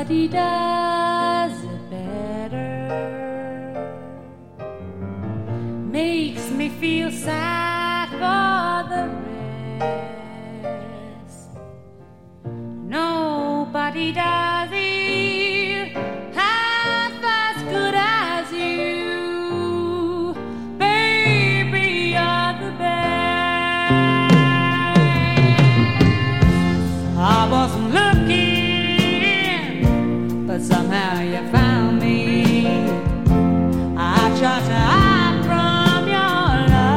Nobody does it better. Makes me feel sad for the rest. Nobody does it half as good as you. Baby, you're the best. I wasn't looking, but somehow you found me. I tried to hide from your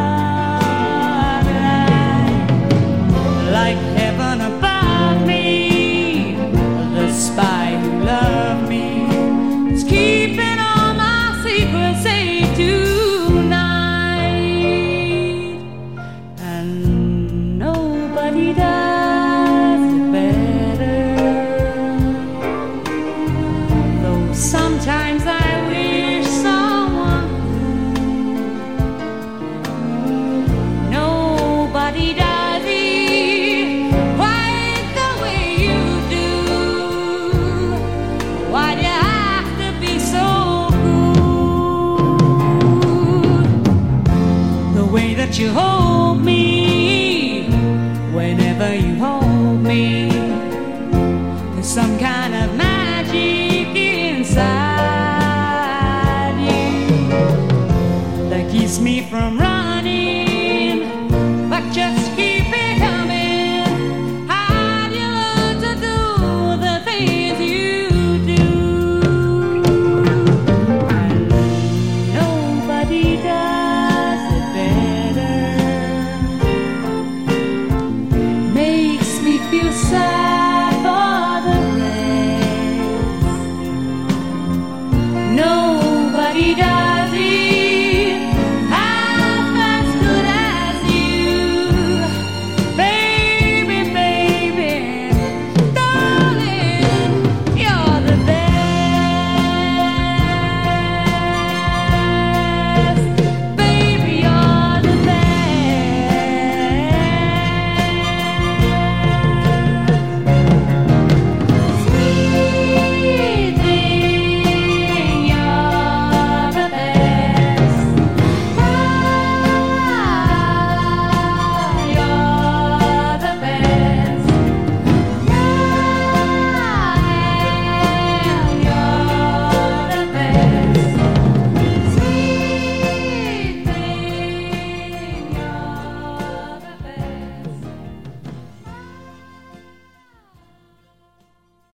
love, like heaven above me. The spy who loved me is keeping all my secrets safe tonight, and nobody does it better. Though sometimes I wish someone would. Nobody does it quite the way you do. Why do you have to be so good? The way that you hold me, whenever you hold me, there's some kind of magic inside you that keeps me from running.